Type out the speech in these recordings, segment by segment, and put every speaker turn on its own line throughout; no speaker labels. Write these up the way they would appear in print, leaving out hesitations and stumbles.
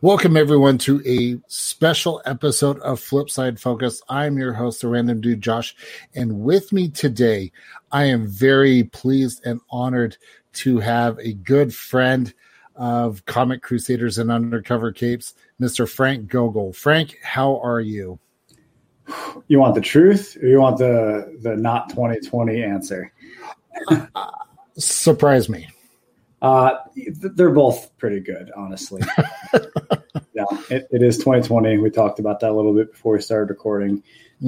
Welcome, everyone, to a special episode of Flipside Focus. I'm your host, the Random Dude, Josh, and with me today, I am very pleased and honored to have a good friend of Comic Crusaders and Undercover Capes, Mr. Frank Gogol. Frank, how are you?
You want the truth, or you want the not 2020 answer?
Surprise me.
They're both pretty good, honestly. Yeah, it is 2020. We talked about that a little bit before we started recording.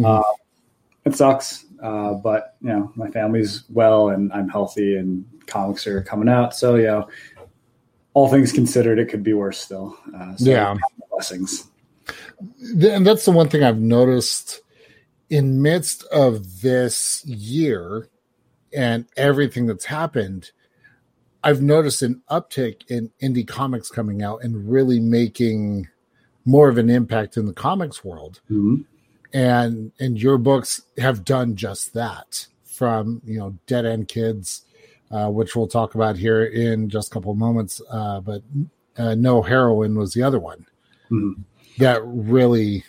It sucks, but my family's well and I'm healthy and comics are coming out. So all things considered, it could be worse still. Blessings.
And that's the one thing I've noticed in midst of this year and everything that's happened. I've noticed an uptick in indie comics coming out and really making more of an impact in the comics world.
Mm-hmm.
And your books have done just that, from, Dead End Kids, which we'll talk about here in just a couple of moments. But No Heroine was the other one.
Mm-hmm.
That really,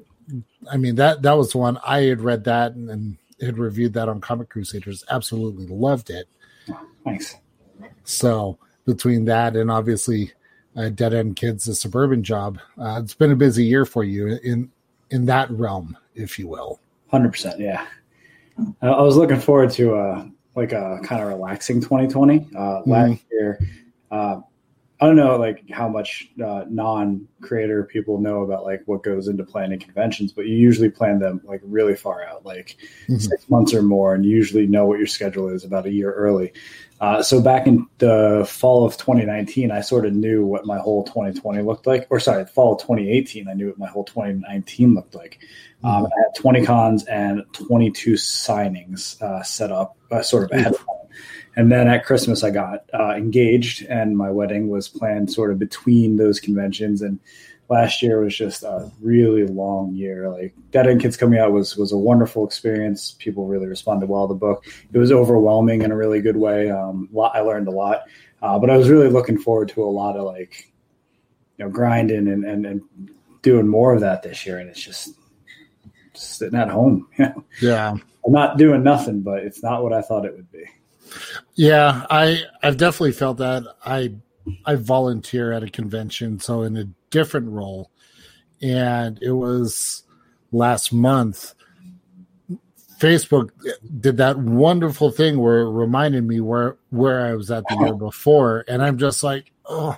that was the one. I had read that and had reviewed that on Comic Crusaders. Absolutely loved it.
Oh, thanks.
So between that and obviously Dead End Kids, the Suburban Job, it's been a busy year for you in that realm, if you will.
100%. Yeah. I was looking forward to a kind of relaxing 2020. Last year, I don't know how much non-creator people know about what goes into planning conventions, but you usually plan them really far out, 6 months or more, and you usually know what your schedule is about a year early. So back in the fall of 2019, I sort of knew what my whole 2020 looked like. Or sorry, fall of 2018, I knew what my whole 2019 looked like. I had 20 cons and 22 signings set up sort of ahead of time. And then at Christmas, I got engaged, and my wedding was planned sort of between those conventions. And last year was just a really long year. Dead End Kids coming out was a wonderful experience. People really responded well to the book. It was overwhelming in a really good way. I learned a lot, but I was really looking forward to a lot of grinding and doing more of that this year. And it's just sitting at home.
Yeah,
I'm not doing nothing, but it's not what I thought it would be.
Yeah, I've definitely felt that. I volunteer at a convention, so in a different role, and it was last month. Facebook did that wonderful thing where it reminded me where I was at the year before, and I'm just like, oh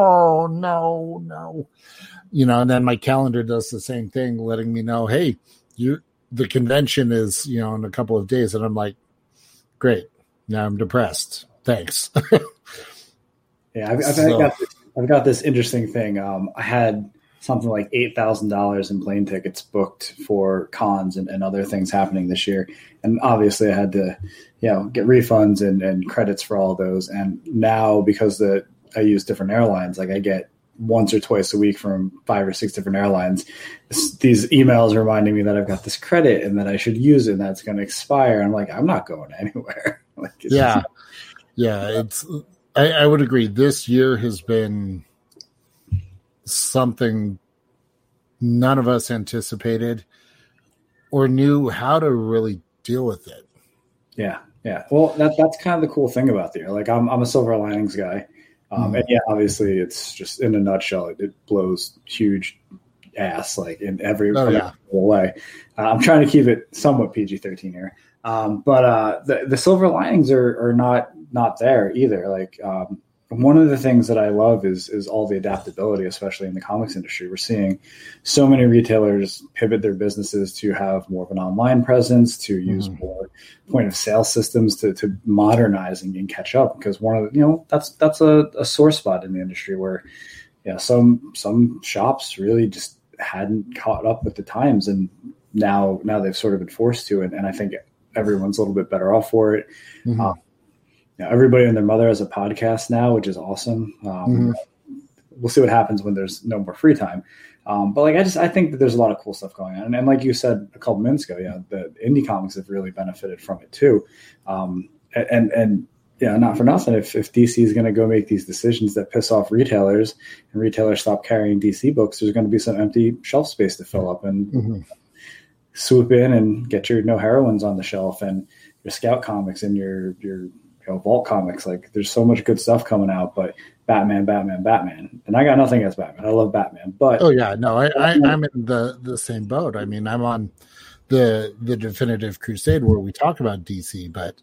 no, and then my calendar does the same thing, letting me know, hey, the convention is in a couple of days, and I'm like, great. Now I'm depressed. Thanks.
Yeah, I've got this interesting thing. I had something like $8,000 in plane tickets booked for cons and other things happening this year, and obviously I had to, get refunds and credits for all of those. And now because I use different airlines, I get once or twice a week from 5 or 6 different airlines, these emails reminding me that I've got this credit and that I should use it and that's going to expire. I'm like, I'm not going anywhere.
I would agree. This year has been something none of us anticipated or knew how to really deal with it.
Yeah. Well, that's kind of the cool thing about the year. I'm a silver linings guy. And obviously it's just in a nutshell, it blows huge ass, in every way. I'm trying to keep it somewhat PG-13 here. But the silver linings are not there either. One of the things that I love is all the adaptability, especially in the comics industry. We're seeing so many retailers pivot their businesses to have more of an online presence, to use more point of sale systems to modernize and catch up. Because one of the, that's a sore spot in the industry where, some shops really just hadn't caught up with the times, and now they've sort of been forced to, and I think everyone's a little bit better off for it. Everybody and their mother has a podcast now, which is awesome. We'll see what happens when there's no more free time. But I think that there's a lot of cool stuff going on. And like you said a couple minutes ago, the indie comics have really benefited from it too. And yeah, not for nothing. If DC is going to go make these decisions that piss off retailers and retailers stop carrying DC books, there's going to be some empty shelf space to fill up and swoop in and get your No Heroines on the shelf and your Scout comics and your Vault comics. Like there's so much good stuff coming out, but Batman. And I got nothing against Batman. I love Batman, but
I'm in the same boat. I mean, I'm on the Definitive Crusade where we talk about DC, but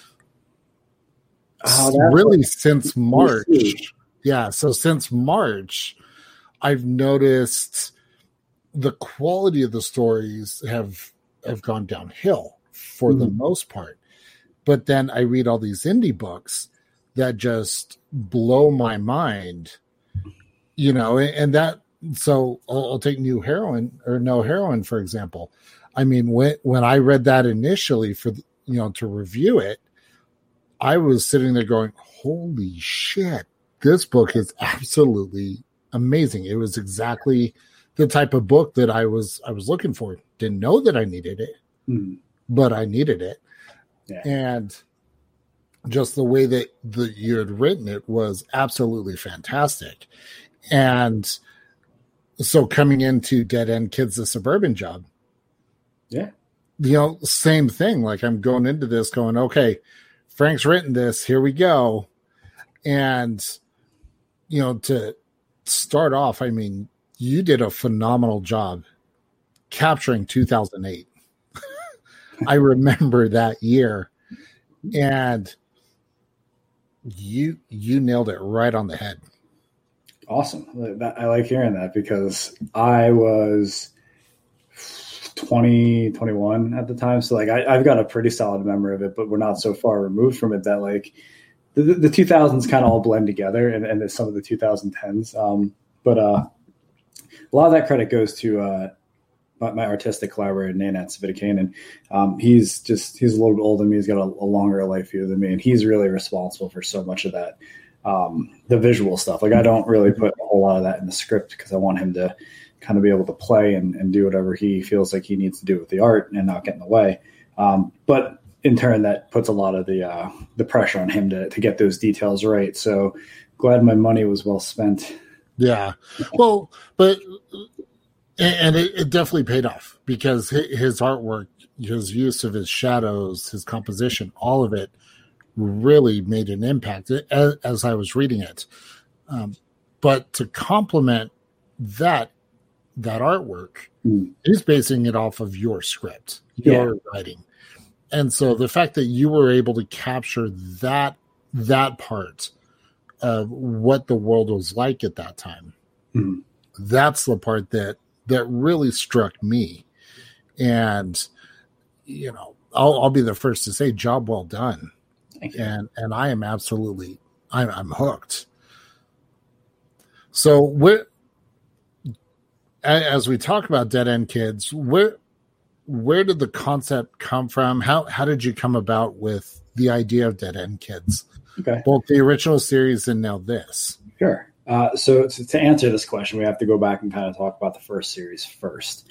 really since March. Yeah. So since March, I've noticed the quality of the stories have gone downhill for the most part. But then I read all these indie books that just blow my mind, and that, so I'll take No Heroine, for example. I mean, when I read that initially to review it, I was sitting there going, holy shit, this book is absolutely amazing. It was exactly the type of book that I was looking for. Didn't know that I needed it, but I needed it. Yeah. And just the way that you had written it was absolutely fantastic. And so coming into Dead End Kids, the Suburban Job, same thing. Like I'm going into this going, okay, Frank's written this, here we go. And, to start off, I mean, you did a phenomenal job capturing 2008. I remember that year, and you nailed it right on the head.
Awesome. I like hearing that because I was 21 at the time. So like I've got a pretty solid memory of it, but we're not so far removed from it that like the 2000s kind of all blend together and some of the 2010s. But a lot of that credit goes to my artistic collaborator, Nanette Svidikainen. He's a little bit older than me. He's got a longer life view than me, and he's really responsible for so much of that, the visual stuff. Like I don't really put a whole lot of that in the script because I want him to kind of be able to play and do whatever he feels like he needs to do with the art and not get in the way. But in turn, that puts a lot of the pressure on him to get those details right. So glad my money was well spent.
Yeah. Well, but and it definitely paid off because his artwork, his use of his shadows, his composition, all of it really made an impact as I was reading it. But to complement that artwork, he's basing it off of your script, your writing. And so the fact that you were able to capture that part of what the world was like at that time, that's the part that really struck me. And, I'll be the first to say job well done. And I am absolutely, I'm hooked. So as we talk about Dead End Kids, where did the concept come from? How did you come about with the idea of Dead End Kids? Okay. Both the original series and now this.
Sure. So to answer this question, we have to go back and kind of talk about the first series first.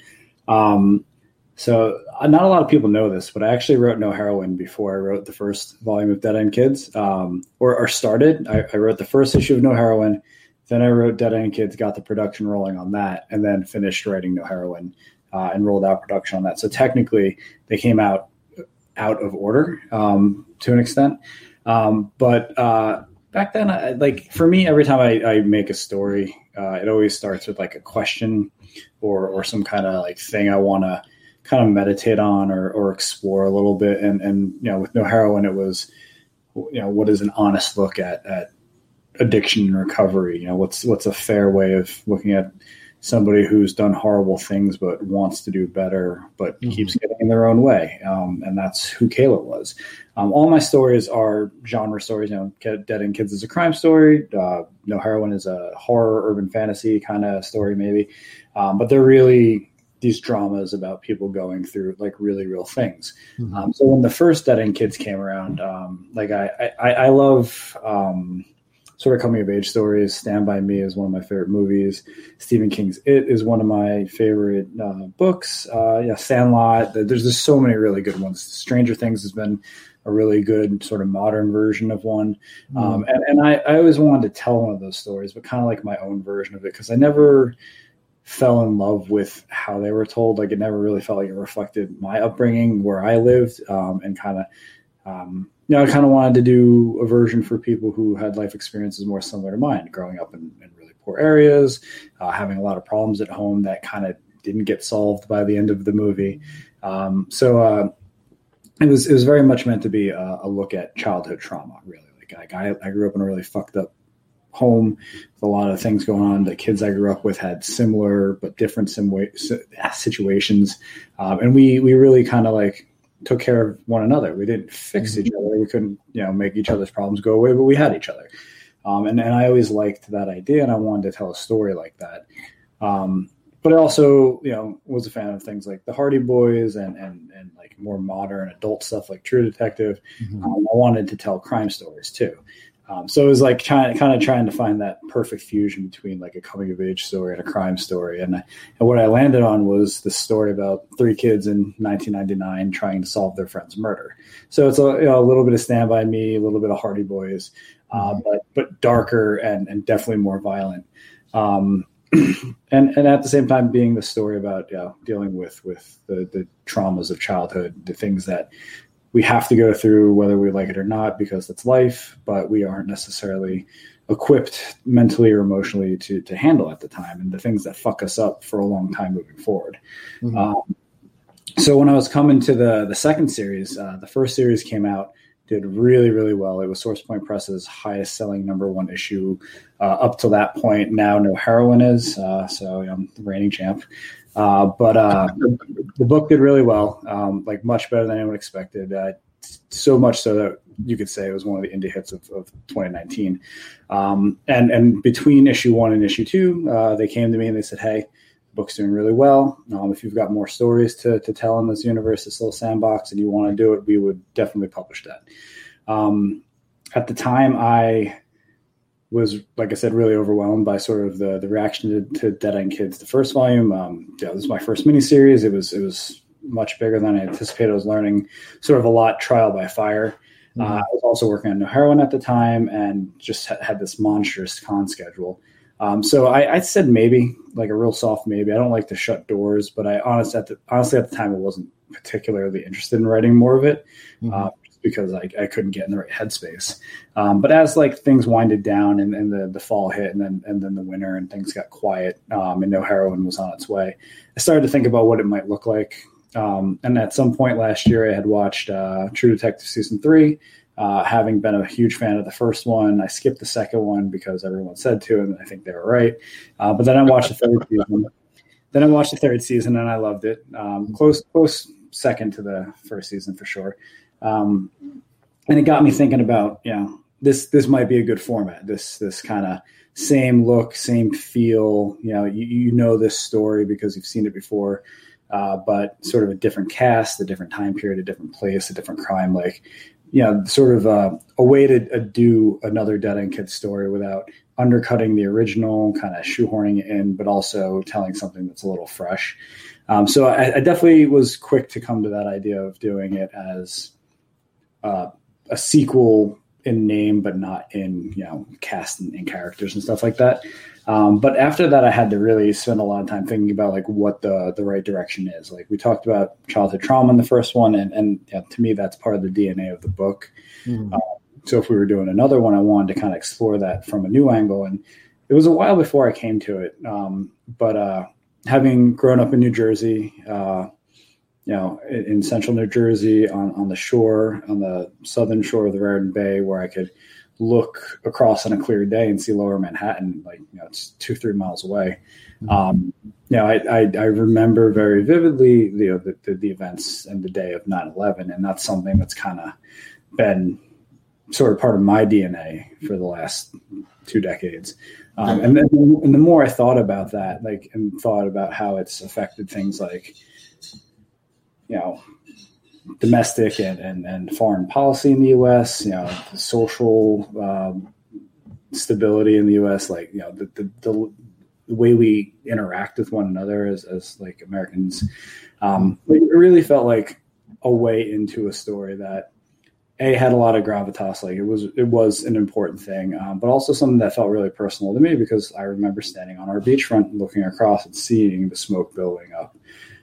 So not a lot of people know this, but I actually wrote No Heroine before I wrote the first volume of Dead End Kids, or started. I wrote the first issue of No Heroine, then I wrote Dead End Kids, got the production rolling on that, and then finished writing No Heroine and rolled out production on that. So technically, they came out of order to an extent. But back then, for me, every time I make a story, it always starts with like a question or some kind of like thing I want to kind of meditate on or explore a little bit. And with No Heroine, it was, what is an honest look at addiction and recovery? What's a fair way of looking at somebody who's done horrible things but wants to do better but keeps getting in their own way. And that's who Kayla was. All my stories are genre stories. Dead End Kids is a crime story. No Heroine is a horror, urban fantasy kind of story maybe. But they're really these dramas about people going through like really real things. So when the first Dead End Kids came around, I love sort of coming of age stories. Stand By Me is one of my favorite movies. Stephen King's It is one of my favorite books. Sandlot. There's just so many really good ones. Stranger Things has been a really good sort of modern version of one. And I always wanted to tell one of those stories, but kind of like my own version of it, because I never fell in love with how they were told. Like, it never really felt like it reflected my upbringing, where I lived, and kind of, I kind of wanted to do a version for people who had life experiences more similar to mine, growing up in really poor areas, having a lot of problems at home that kind of didn't get solved by the end of the movie. It was very much meant to be a look at childhood trauma, really. Like I grew up in a really fucked up home with a lot of things going on. The kids I grew up with had similar but different situations. And we really kind of like took care of one another. We didn't fix each other. We couldn't, make each other's problems go away, but we had each other. And I always liked that idea, and I wanted to tell a story like that. But I also, was a fan of things like the Hardy Boys and like more modern adult stuff like True Detective. I wanted to tell crime stories too. So it was like trying to find that perfect fusion between like a coming of age story and a crime story. And what I landed on was the story about 3 kids in 1999 trying to solve their friend's murder. So it's a little bit of Stand By Me, a little bit of Hardy Boys, but darker and definitely more violent. And at the same time being the story about dealing with the traumas of childhood, the things that we have to go through whether we like it or not, because that's life, but we aren't necessarily equipped mentally or emotionally to handle at the time, and the things that fuck us up for a long time moving forward. So when I was coming to the second series, the first series came out, did really, really well. It was Source Point Press's highest selling #1 issue up to that point. Now No Heroine is, so I'm the reigning champ. But the book did really well, like much better than anyone expected. So much so that you could say it was one of the indie hits of 2019. And between issue 1 and issue 2, they came to me and they said, "Hey, the book's doing really well. If you've got more stories to tell in this universe, this little sandbox, and you want to do it, we would definitely publish that." At the time, I was, like I said, really overwhelmed by sort of the reaction to Dead End Kids, the first volume. This was my first miniseries. It was much bigger than I anticipated. I was learning sort of a lot trial by fire. I was also working on No Heroine at the time and just had this monstrous con schedule. So I said maybe, like a real soft maybe. I don't like to shut doors, but I honestly at the time I wasn't particularly interested in writing more of it. Because I couldn't get in the right headspace. But as like things winded down and the fall hit and then the winter and things got quiet, and No Heroine was on its way, I started to think about what it might look like. And at some point last year, I had watched True Detective season 3. Having been a huge fan of the first one, I skipped the second one because everyone said to, and I think they were right. But then I watched the third season. And I loved it. Close second to the first season for sure. And it got me thinking about, this might be a good format. This kind of same look, same feel. You know this story because you've seen it before, but sort of a different cast, a different time period, a different place, a different crime. Like, sort of a way to do another Dead End Kid story without undercutting the original, kind of shoehorning it in, but also telling something that's a little fresh. So I definitely was quick to come to that idea of doing it as a sequel in name, but not in, cast and characters and stuff like that. But after that, I had to really spend a lot of time thinking about like what the right direction is. Like we talked about childhood trauma in the first one. And to me, that's part of the DNA of the book. So if we were doing another one, I wanted to kind of explore that from a new angle. And it was a while before I came to it. But having grown up in New Jersey, in central New Jersey on the shore, on the southern shore of the Raritan Bay, where I could look across on a clear day and see lower Manhattan, it's 2-3 miles away. I remember very vividly the events and the day of 9/11, and that's something that's kind of been sort of part of my DNA for the last 2 decades. And the more I thought about that, and thought about how it's affected things like, domestic and foreign policy in the U.S., the social stability in the U.S., like, you know, the way we interact with one another as like Americans, it really felt like a way into a story that had a lot of gravitas. Like it was an important thing, but also something that felt really personal to me, because I remember standing on our beachfront, looking across and seeing the smoke building up.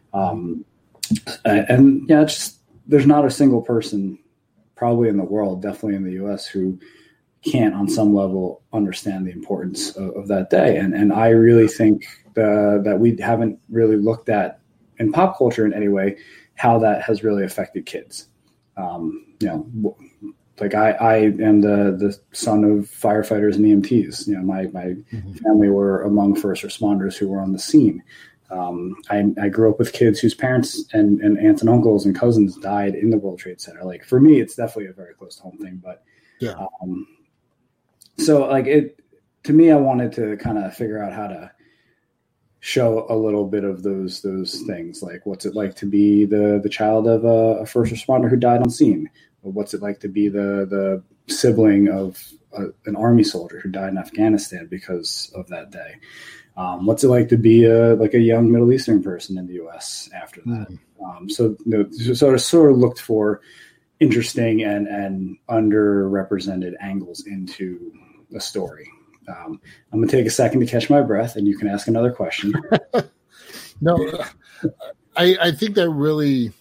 And yeah, just there's not a single person probably in the world, definitely in the U.S., who can't on some level understand the importance of that day. And I really think that we haven't really looked at in pop culture in any way how that has really affected kids. You know, like I am the son of firefighters and EMTs. You know, my family were among first responders who were on the scene. I grew up with kids whose parents and aunts and uncles and cousins died in the World Trade Center. Like for me, it's definitely a very close to home thing, but
yeah.
So like to me, I wanted to kind of figure out how to show a little bit of those things. Like, what's it like to be the child of a first responder who died on scene? Or what's it like to be the sibling of an army soldier who died in Afghanistan because of that day? What's it like to be a young Middle Eastern person in the U.S. after that? So I sort of looked for interesting and underrepresented angles into a story. I'm going to take a second to catch my breath, and you can ask another question.
No, I think that really,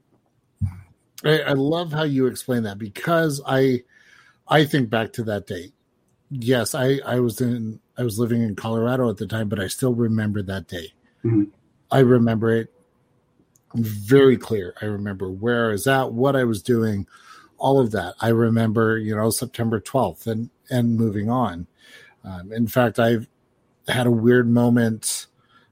I love how you explain that, because I think back to that day. Yes, I was living in Colorado at the time, but I still remember that day. Mm-hmm. I remember it very clear. I remember where I was at, what I was doing, all of that. I remember, September 12th and moving on. In fact, I've had a weird moment.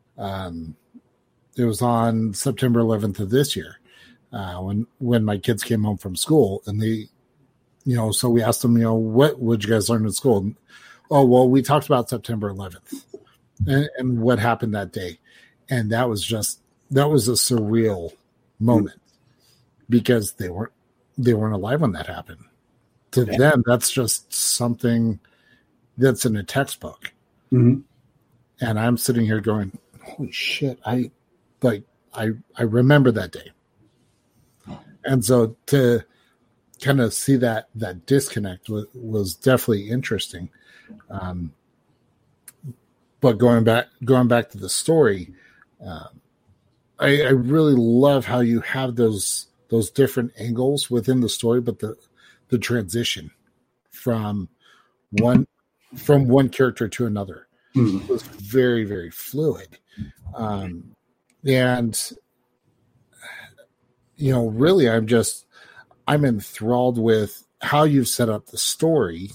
It was on September 11th of this year, when my kids came home from school, and they, so we asked them, what would you guys learn in school? Oh, well, we talked about September 11th and what happened that day. And that was a surreal moment, because they weren't alive when that happened. To them, that's just something that's in a textbook. Mm-hmm. And I'm sitting here going, holy shit, I remember that day. And so to kind of see that disconnect was definitely interesting. But going back to the story, I really love how you have those different angles within the story, but the transition from one character to another was very, very fluid. And really I'm enthralled with how you've set up the story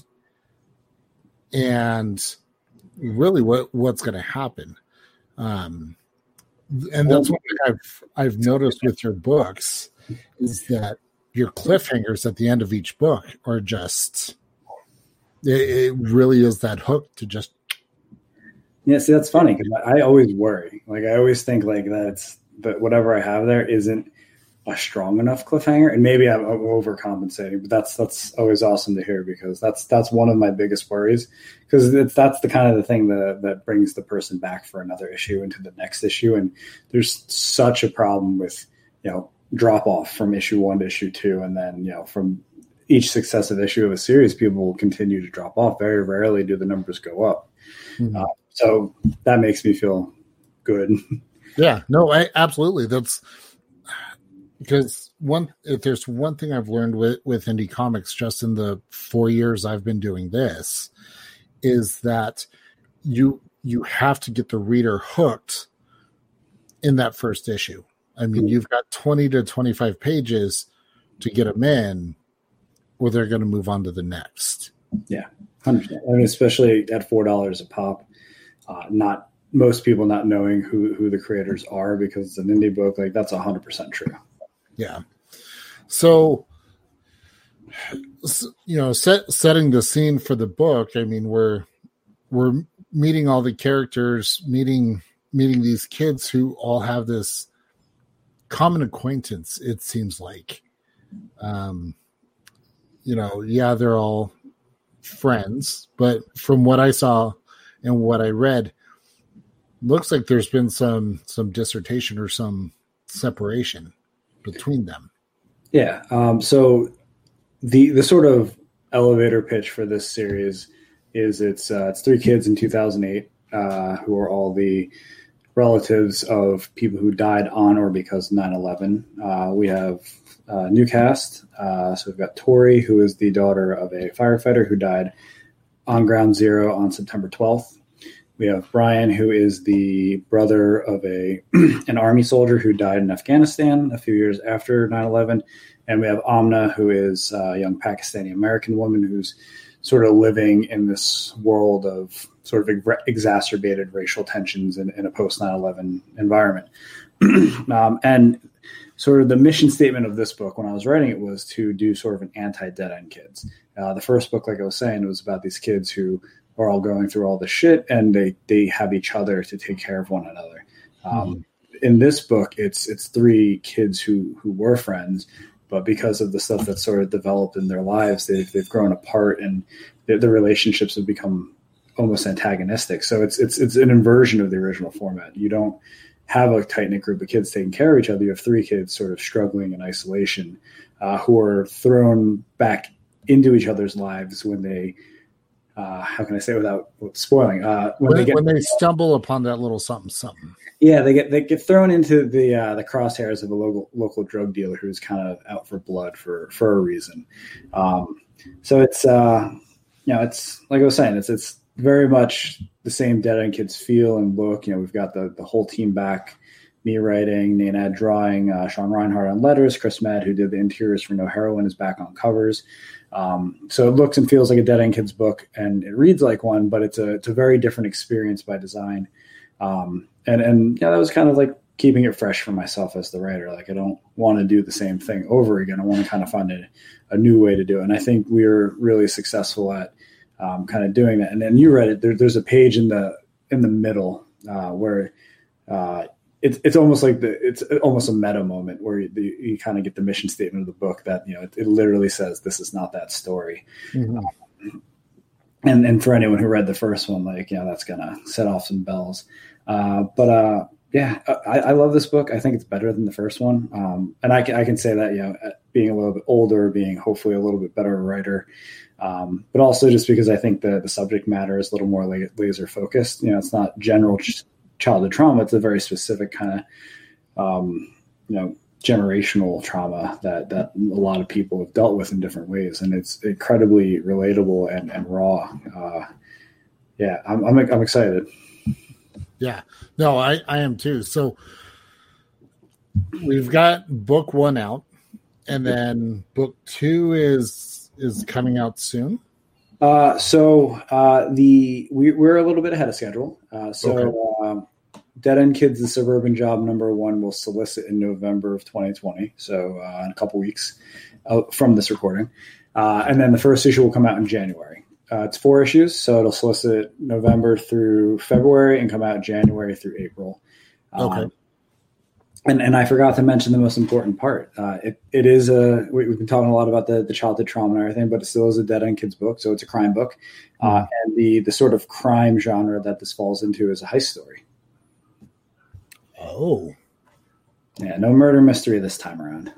and really what's going to happen. And that's one thing I've noticed with your books, is that your cliffhangers at the end of each book are just, it really is that hook to just.
Yeah, see, that's funny, because I always worry. Like, I always think like that whatever I have there isn't a strong enough cliffhanger, and maybe I'm overcompensating, but that's always awesome to hear, because that's one of my biggest worries, because that's the kind of the thing that brings the person back for another issue into the next issue. And there's such a problem with, drop off from issue 1 to issue 2. And then, from each successive issue of a series, people will continue to drop off. Very rarely do the numbers go up. Mm-hmm. So that makes me feel good.
Yeah, no, absolutely. That's because if there's one thing I've learned with indie comics just in the 4 years I've been doing this, is that you have to get the reader hooked in that first issue. I mean, you've got 20 to 25 pages to get them in, or they're going to move on to the next. Yeah,
100%. I mean, especially at $4 a pop, not most people not knowing who the creators are because it's an indie book. Like, that's 100% true.
Yeah. So, setting the scene for the book. I mean, we're meeting all the characters, meeting these kids who all have this common acquaintance. It seems like, they're all friends, but from what I saw and what I read, looks like there's been some dissertation or some separation between them.
Yeah. So the sort of elevator pitch for this series is it's 3 kids in 2008 who are all the relatives of people who died on or because of 9/11. We have new cast. So we've got Tori, who is the daughter of a firefighter who died on Ground Zero on September 12th. We have Brian, who is the brother of an Army soldier who died in Afghanistan a few years after 9/11. And we have Amna, who is a young Pakistani-American woman who's sort of living in this world of sort of exacerbated racial tensions in a post-9/11 environment. And sort of the mission statement of this book, when I was writing it, was to do sort of an anti-Dead End Kids. The first book, like I was saying, was about these kids who are all going through all this shit, and they have each other to take care of one another. In this book, it's 3 kids who were friends, but because of the stuff that's sort of developed in their lives, they've grown apart, and the relationships have become almost antagonistic. So it's an inversion of the original format. You don't have a tight-knit group of kids taking care of each other. You have 3 kids sort of struggling in isolation, who are thrown back into each other's lives when they how can I say without spoiling? When
they stumble upon that little something.
Yeah, they get thrown into the crosshairs of a local drug dealer who's kind of out for blood for a reason. So it's it's like I was saying, it's very much the same Dead End Kids feel and look. We've got the whole team back. Me writing, Nanad drawing, Sean Reinhardt on letters, Chris Madd, who did the interiors for No Heroine, is back on covers. So it looks and feels like a Dead End Kids book, and it reads like one, but it's a very different experience by design. And that was kind of like keeping it fresh for myself as the writer. Like, I don't want to do the same thing over again. I want to kind of find a new way to do it. And I think we were really successful at kind of doing that. And then you read it. There's a page in the middle where it's almost like it's almost a meta moment where you kind of get the mission statement of the book that it literally says this is not that story. Mm-hmm. And for anyone who read the first one, that's gonna set off some bells. I love this book. I think it's better than the first one, and I can say that being a little bit older, being hopefully a little bit better writer. But also just because I think the subject matter is a little more laser focused. It's not general childhood trauma. It's a very specific kind of, generational trauma that a lot of people have dealt with in different ways. And it's incredibly relatable and raw. I'm excited. Yeah,
no, I am too. So we've got book 1 out, and then book 2 is coming out soon.
We're a little bit ahead of schedule. Okay. Dead End Kids, The Suburban Job #1 will solicit in November of 2020. So in a couple weeks from this recording. And then the first issue will come out in January. It's 4 issues, so it'll solicit November through February and come out January through April.
Okay.
And I forgot to mention the most important part. It is we've been talking a lot about the childhood trauma and everything, but it still is a Dead End Kids book, so it's a crime book. And the sort of crime genre that this falls into is a heist story.
Oh.
Yeah, no murder mystery this time around.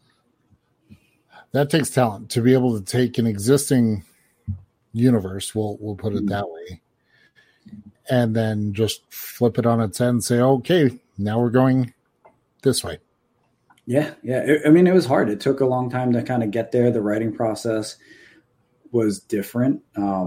That takes talent to be able to take an existing universe, we'll put it that way, and then just flip it on its head and say, okay, now we're going this way.
Yeah. It was hard. It took a long time to kind of get there. The writing process was different.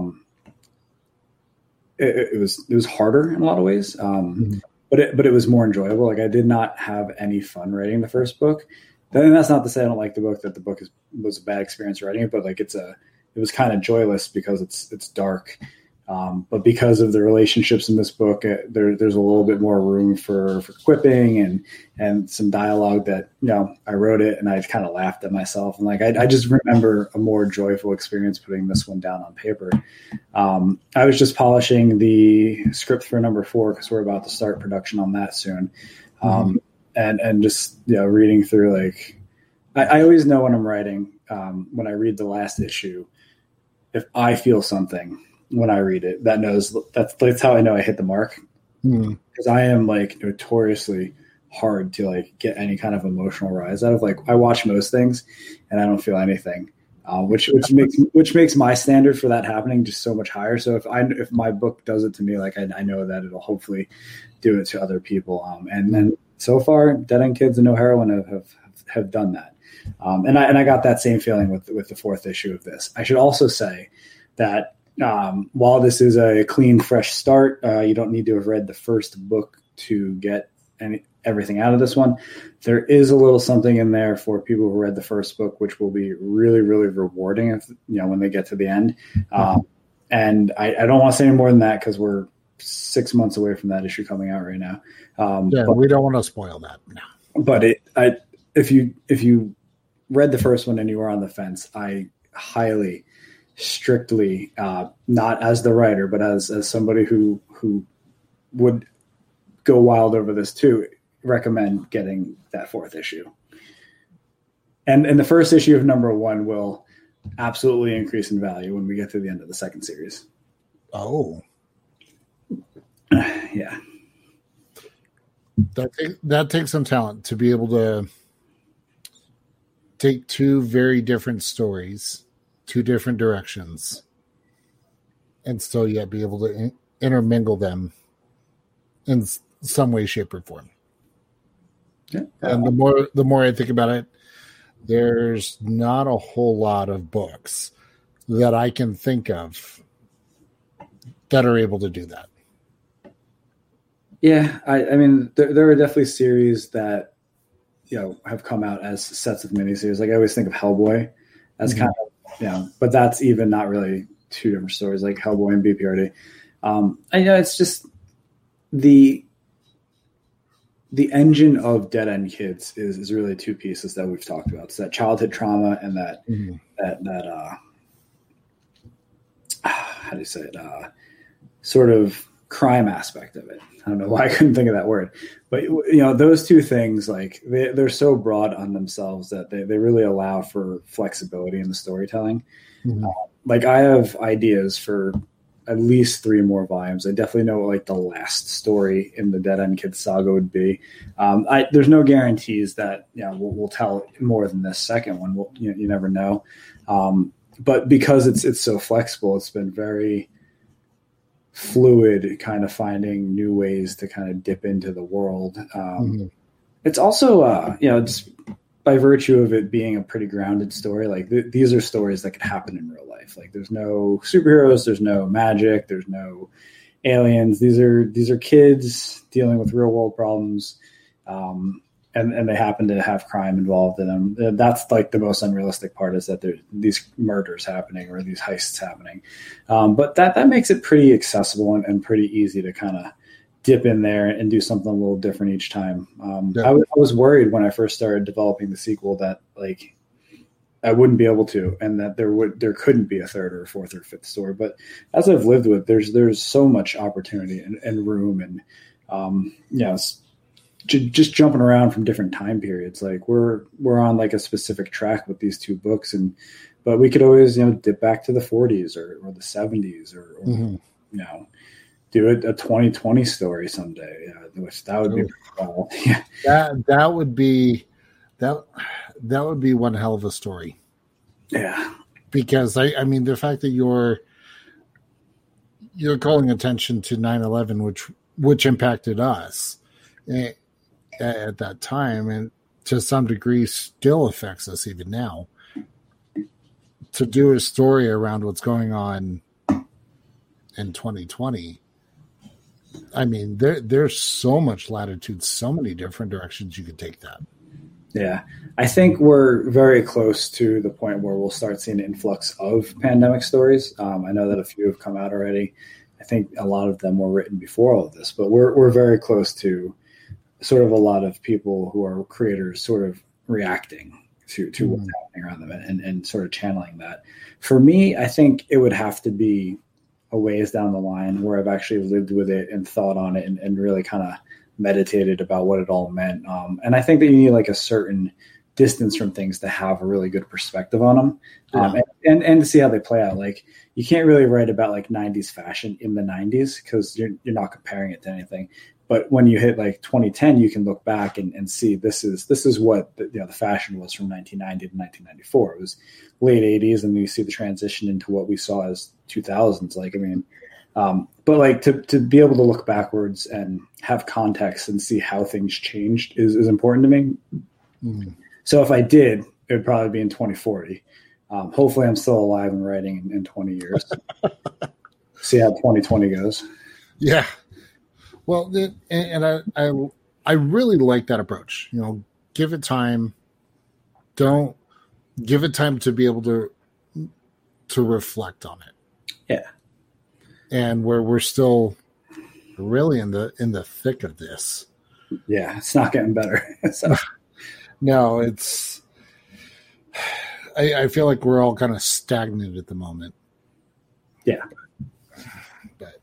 It was harder in a lot of ways, but it was more enjoyable. Like, I did not have any fun writing the first book. And that's not to say I don't like the book. That the book was a bad experience writing it, but it was kind of joyless because it's dark. But because of the relationships in this book, there's a little bit more room for quipping and some dialogue that, I wrote it and I kind of laughed at myself. And I just remember a more joyful experience putting this one down on paper. I was just polishing the script for #4 because we're about to start production on that soon. And just, reading through, I always know when I'm writing, when I read the last issue, if I feel something when I read it, that's how I know I hit the mark. Because I am like notoriously hard to like get any kind of emotional rise out of. Like I watch most things and I don't feel anything, which makes my standard for that happening just so much higher. So if my book does it to me, like I know that it'll hopefully do it to other people. And then so far, Dead End Kids and No Heroine have done that. And I got that same feeling with the fourth issue of this. I should also say that while this is a clean, fresh start, you don't need to have read the first book to get everything out of this one. There is a little something in there for people who read the first book, which will be really, really rewarding when they get to the end. And I don't want to say any more than that because we're 6 months away from that issue coming out right now.
But we don't want to spoil that. No.
But if you read the first one and you were on the fence, I highly, strictly, not as the writer, but as somebody who would go wild over this too, recommend getting that fourth issue. And the first issue of number 1 will absolutely increase in value when we get to the end of the second series.
Oh.
Yeah.
That takes some talent to be able to take two very different stories, two different directions, and still yet be able to intermingle them in some way, shape, or form.
Yeah.
And the more I think about it, there's not a whole lot of books that I can think of that are able to do that.
Yeah, I mean, there are definitely series that have come out as sets of miniseries. Like I always think of Hellboy as kind of but that's even not really two different stories, like Hellboy and BPRD. It's just the engine of Dead End Kids is really two pieces that we've talked about. It's that childhood trauma and that how do you say it? Sort of crime aspect of it. I don't know why I couldn't think of that word, but those two things, like they're so broad on themselves that they really allow for flexibility in the storytelling. Like I have ideas for at least 3 more volumes. I definitely know what like the last story in the Dead End Kids saga would be. There's no guarantees that we'll tell more than this second one. You never know. But because it's so flexible, it's been very fluid, kind of finding new ways to kind of dip into the world. It's also just by virtue of it being a pretty grounded story, like these are stories that could happen in real life. Like there's no superheroes, there's no magic, there's no aliens. These are kids dealing with real world problems, and they happen to have crime involved in them. That's like the most unrealistic part, is that there's these murders happening or these heists happening. But that makes it pretty accessible and pretty easy to kind of dip in there and do something a little different each time. I was worried when I first started developing the sequel that like I wouldn't be able to, and that there couldn't be a third or fourth or fifth story. But as I've lived with, there's so much opportunity and room, and just jumping around from different time periods. Like we're on like a specific track with these 2 books, but we could always dip back to the 40s or the 70s or do a 2020 story someday. Which that would be pretty cool.
That would be one hell of a story.
Yeah,
because I mean the fact that you're calling attention to 9/11, which impacted us at that time, and to some degree still affects us even now. To do a story around what's going on in 2020, I mean, there's so much latitude, so many different directions you could take that.
Yeah, I think we're very close to the point where we'll start seeing an influx of pandemic stories. I know that a few have come out already. I think a lot of them were written before all of this, but we're very close to sort of a lot of people who are creators sort of reacting to what's happening around them and sort of channeling that. For me, I think it would have to be a ways down the line where I've actually lived with it and thought on it and really kind of meditated about what it all meant. And I think that you need like a certain distance from things to have a really good perspective on them, and to see how they play out. Like, you can't really write about like 90s fashion in the 90s because you're not comparing it to anything. But when you hit like 2010, you can look back and see this is what the fashion was from 1990 to 1994. It was late 80s, and you see the transition into what we saw as 2000s. Like, I mean, but like to be able to look backwards and have context and see how things changed is important to me. Mm-hmm. So if I did, it would probably be in 2040. Hopefully I'm still alive and writing in 20 years. See how 2020 goes.
Yeah. Well, and I really like that approach. You know, give it time. Don't give it time to be able to reflect on it.
Yeah.
And we're still really in the thick of this.
Yeah, it's not getting better. So.
No, it's. I feel like we're all kind of stagnant at the moment.
Yeah.
But,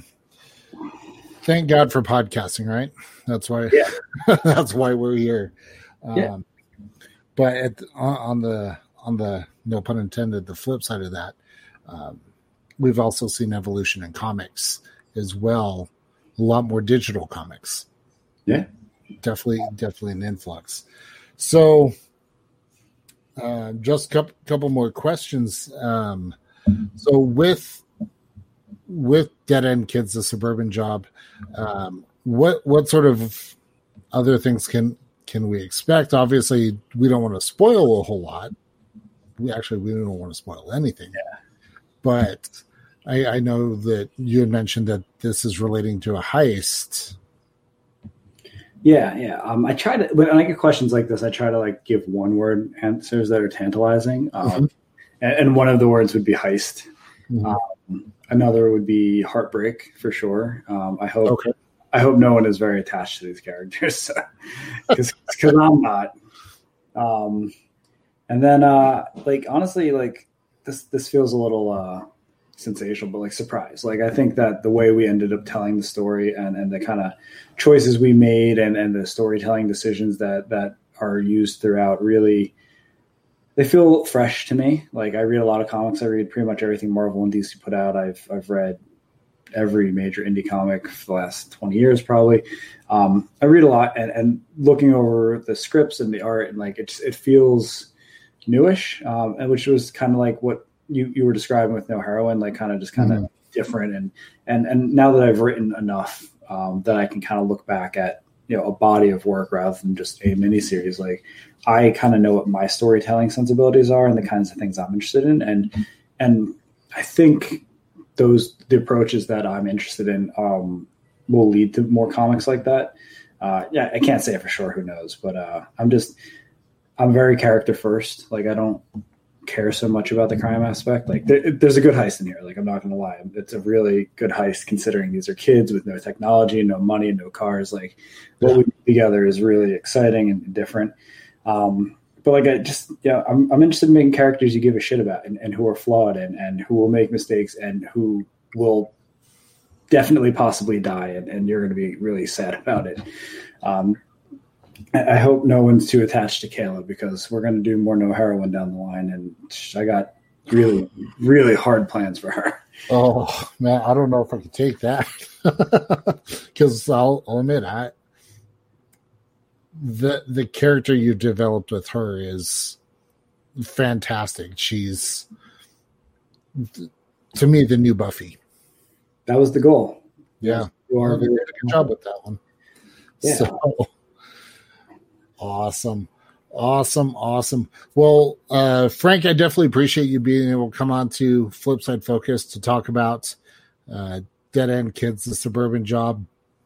thank God for podcasting, right? That's why.
Yeah.
That's why we're here.
Yeah.
But on the no pun intended, the flip side of that, we've also seen evolution in comics as well. A lot more digital comics.
Yeah.
Definitely an influx. So, just a couple more questions. So with Dead End Kids, the Suburban Job, what sort of other things can we expect? Obviously, we don't want to spoil a whole lot. We don't want to spoil anything.
Yeah.
But I know that you had mentioned that this is relating to a heist.
Yeah. I try to, when I get questions like this, I try to like give one word answers that are tantalizing. And one of the words would be heist. Mm-hmm. Another would be heartbreak for sure. I hope no one is very attached to these characters because I'm not. And then like, honestly, like this feels a little sensational, but like surprise. Like, I think that the way we ended up telling the story and the kind of choices we made and the storytelling decisions that are used throughout, really, they feel fresh to me. Like, I read a lot of comics. I read pretty much everything Marvel and DC put out. I've read every major indie comic for the last 20 years, probably. I read a lot, and looking over the scripts and the art, and like, it feels newish, and which was kind of like what you were describing with No Heroine, like kind of different. And now that I've written enough, that I can kind of look back at, a body of work rather than just a miniseries. Like, I kind of know what my storytelling sensibilities are and the kinds of things I'm interested in. And I think the approaches that I'm interested in, will lead to more comics like that. Yeah, I can't say it for sure. Who knows? But, I'm very character first. Like, I don't care so much about the crime aspect. Like, there's a good heist in here. Like, I'm not going to lie. It's a really good heist considering these are kids with no technology, no money, no cars. Like, what we do together is really exciting and different. But like, I'm interested in making characters you give a shit about and who are flawed and who will make mistakes and who will definitely possibly die. And you're going to be really sad about it. I hope no one's too attached to Kayla because we're going to do more No Heroine down the line, and I got really, really hard plans for her.
Oh man, I don't know if I could take that because I'll admit the character you developed with her is fantastic. She's, to me, the new Buffy.
That was the goal.
Yeah, you did a good job with that one.
Yeah.
So, Awesome. Well, Frank, I definitely appreciate you being able to come on to Flipside Focus to talk about Dead End Kids, the Suburban Job.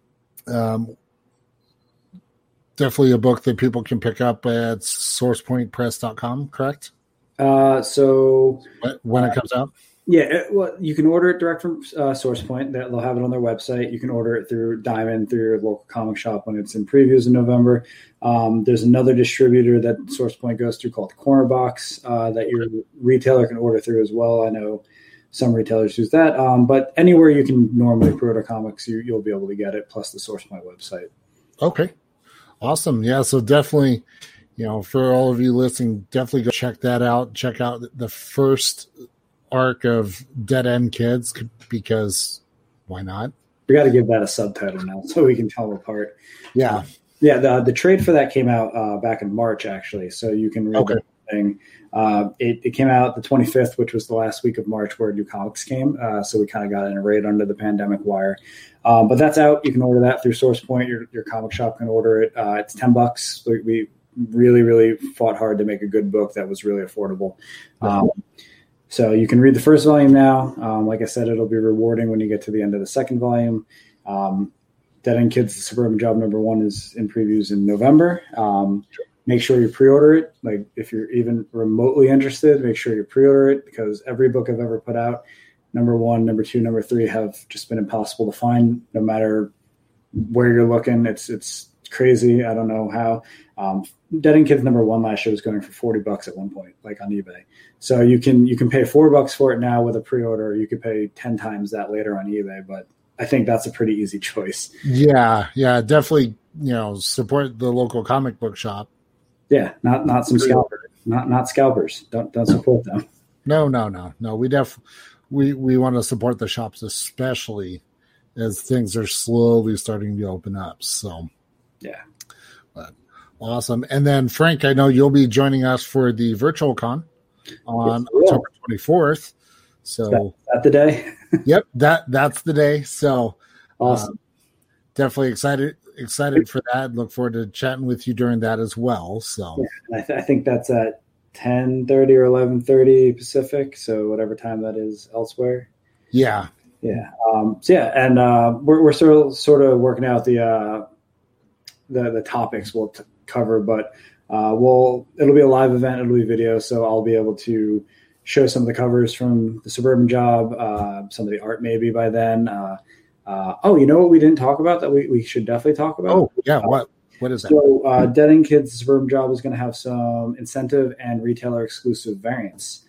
Definitely a book that people can pick up at sourcepointpress.com, correct?
So
when it comes out?
Yeah, well, you can order it direct from SourcePoint. They'll have it on their website. You can order it through Diamond, through your local comic shop when it's in previews in November. There's another distributor that SourcePoint goes through called Corner Box that your retailer can order through as well. I know some retailers use that. But anywhere you can normally pre-order comics, you'll be able to get it, plus the SourcePoint website.
Okay. Awesome. Yeah, so definitely For all of you listening, definitely go check that out. Check out the first arc of Dead End Kids, because why not?
We got to give that a subtitle now so we can tell them apart.
Yeah.
The trade for that came out back in March, actually, so you can read the thing. It came out the 25th, which was the last week of March where new comics came, so we kind of got in a raid under the pandemic wire. But that's out. You can order that through SourcePoint. Your comic shop can order it. It's $10. We really, really fought hard to make a good book that was really affordable. So you can read the first volume now. Like I said, it'll be rewarding when you get to the end of the second volume. Dead End Kids, The Suburban Job #1 is in previews in November. Make sure you pre-order it. Like, if you're even remotely interested, make sure you pre-order it, because every book I've ever put out, #1, #2, #3 have just been impossible to find, no matter where you're looking. It's crazy. I don't know how. Dead End Kids #1 last year was going for $40 at one point, like on eBay. So you can pay $4 for it now with a pre-order. You could pay 10 times that later on eBay, but I think that's a pretty easy choice.
Yeah, definitely. Support the local comic book shop.
Yeah, not some scalpers. Not scalpers. Don't support them.
No. We want to support the shops, especially as things are slowly starting to open up. So
yeah.
But awesome. And then Frank, I know you'll be joining us for the virtual con on October 24th. So
that's the day.
Yep, that's the day. So
awesome.
Definitely excited for that. Look forward to chatting with you during that as well. So
yeah, I think that's at 10:30 or 11:30 Pacific. So whatever time that is elsewhere.
Yeah.
Yeah. We're sort of working out the topics we'll cover, but it'll be a live event. It'll be video, so I'll be able to show some of the covers from The Suburban Job, some of the art maybe by then. You know what we didn't talk about that we should definitely talk about?
Oh, yeah. What is that?
So Dead End Kids, The Suburban Job is going to have some incentive and retailer exclusive variants.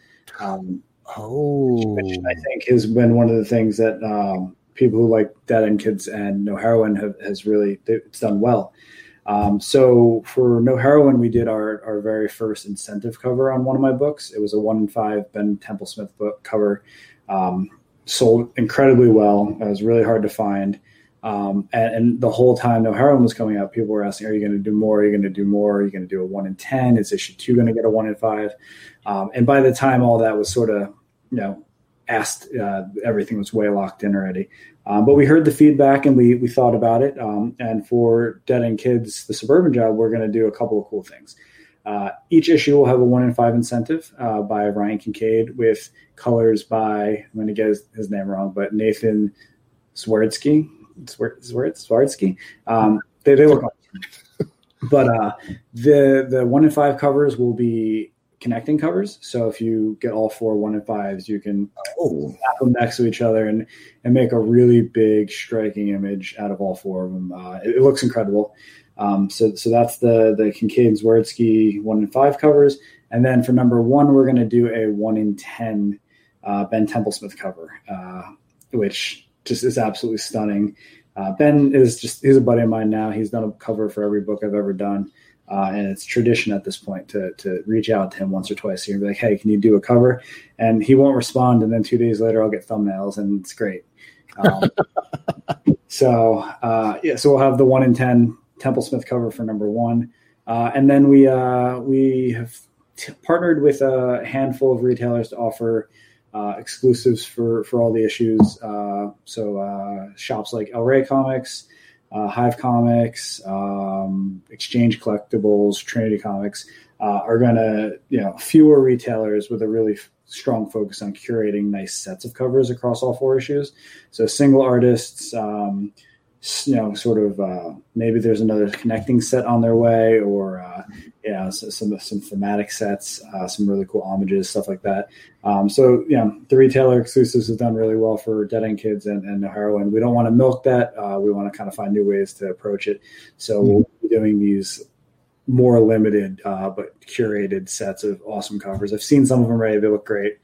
Which I think has been one of the things that people who like Dead End Kids and No Heroine has really it's done well. So for No Heroine, we did our very first incentive cover on one of my books. It was a 1-in-5 Ben Templesmith book cover. Sold incredibly well. It was really hard to find. And the whole time No Heroine was coming out, people were asking, are you going to do more? Are you going to do more? Are you going to do a 1-in-10? Is issue 2 going to get a 1-in-5? And by the time all that was sort of, asked, everything was way locked in already. But we heard the feedback and we thought about it. And for Dead End Kids, The Suburban Job, we're going to do a couple of cool things. Each issue will have a 1-in-5 incentive by Ryan Kincaid with colors by, I'm going to get his name wrong, but Nathan Swardsky. Swardsky. They look awesome. But the 1-in-5 covers will be connecting covers. So if you get all 4 1-in-5s, you can snap them next to each other and make a really big striking image out of all 4 of them. It looks incredible. So that's the Kincaid and Swardsky 1-in-5 covers. And then for #1, we're going to do a 1-in-10 Ben Templesmith cover, which just is absolutely stunning. Ben he's a buddy of mine now. He's done a cover for every book I've ever done. And it's tradition at this point to reach out to him once or twice a year and be like, hey, can you do a cover? And he won't respond. And then 2 days later, I'll get thumbnails, and it's great. So we'll have the 1-in-10 Templesmith cover for #1. And then we have partnered with a handful of retailers to offer exclusives for all the issues. So shops like El Rey Comics, Hive Comics, Exchange Collectibles, Trinity Comics are going to, fewer retailers with a really strong focus on curating nice sets of covers across all 4 issues. So single artists, maybe there's another connecting set on their way, or some thematic sets, some really cool homages, stuff like that. The retailer exclusives have done really well for Dead End Kids and No Heroine. We don't want to milk that. We want to kind of find new ways to approach it. So we'll be doing these more limited but curated sets of awesome covers. I've seen some of them already. They look great.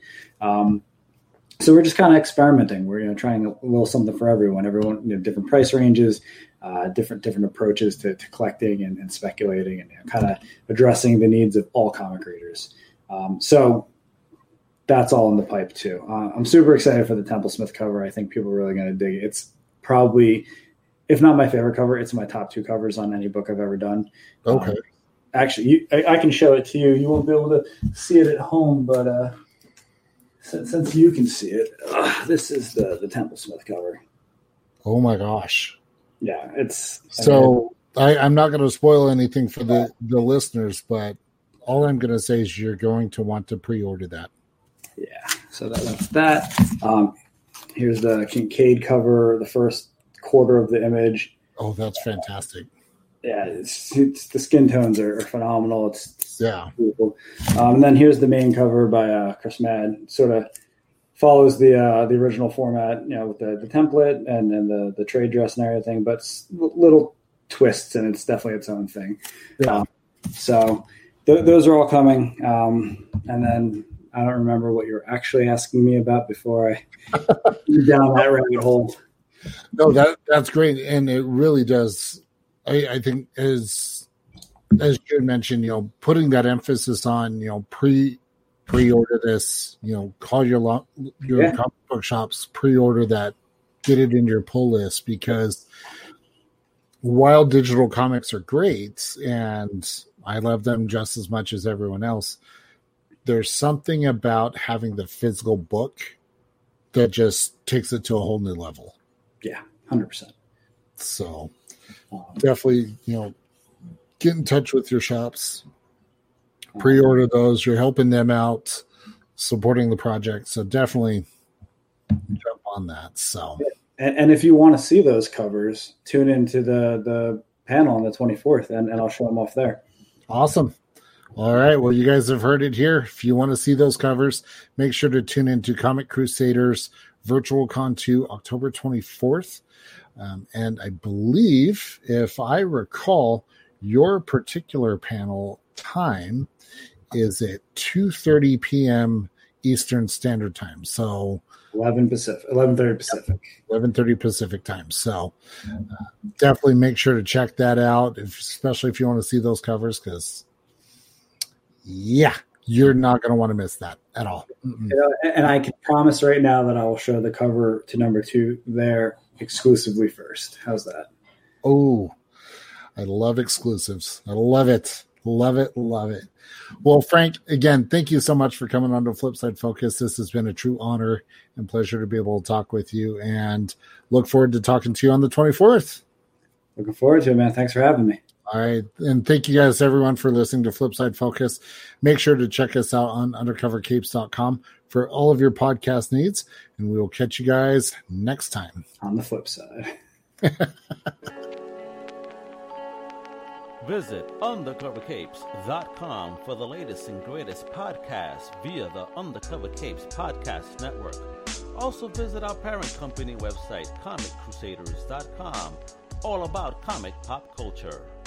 So we're just kind of experimenting. We're trying a little something for everyone. Everyone, different price ranges, different approaches to collecting and speculating and kind of addressing the needs of all comic readers. So that's all in the pipe too. I'm super excited for the Temple Smith cover. I think people are really going to dig it. It's probably, if not my favorite cover, it's my top 2 covers on any book I've ever done.
Okay.
Actually, I can show it to you. You won't be able to see it at home, but since you can see it, this is the Temple Smith cover.
Oh my gosh.
Yeah, it's
so. I'm not going to spoil anything for the listeners, but all I'm going to say is you're going to want to pre-order that.
Yeah, so that's that. Here's the Kincaid cover, the first quarter of the image.
Oh, that's fantastic.
Yeah, it's the skin tones are phenomenal. It's beautiful. And then here's the main cover by Chris Mad. Sort of follows the original format, with the template and the trade dress and everything, but little twists, and it's definitely its own thing.
Yeah.
So those are all coming. And then I don't remember what you're actually asking me about before I get down that rabbit hole.
No, that's great, and it really does. I think as you mentioned, putting that emphasis on pre-order this, call your comic book shops, pre-order that, get it in your pull list, because while digital comics are great and I love them just as much as everyone else, there's something about having the physical book that just takes it to a whole new level.
Yeah, 100%.
So definitely, get in touch with your shops, pre-order those. You're helping them out, supporting the project. So definitely jump on that. So,
and if you want to see those covers, tune into the panel on the 24th, and I'll show them off there.
Awesome. All right. Well, you guys have heard it here. If you want to see those covers, make sure to tune into Comic Crusaders Virtual Con 2, October 24th. And I believe, if I recall, your particular panel time is at 2:30 p.m. Eastern Standard Time. So
11:30 Pacific.
11:30 Pacific time. So definitely make sure to check that out, especially if you want to see those covers, because you're not going to want to miss that at all.
And I can promise right now that I will show the cover to number 2 there exclusively first. How's that?
Oh, I love exclusives. I love it. Love it. Love it. Well, Frank, again, thank you so much for coming on to Flipside Focus. This has been a true honor and pleasure to be able to talk with you, and look forward to talking to you on the 24th.
Looking forward to it, man. Thanks for having me.
All right. And thank you guys, everyone, for listening to Flipside Focus. Make sure to check us out on undercovercapes.com for all of your podcast needs, and we will catch you guys next time.
On the flip side.
Visit undercovercapes.com for the latest and greatest podcasts via the Undercover Capes Podcast Network. Also visit our parent company website, comiccrusaders.com, all about comic pop culture.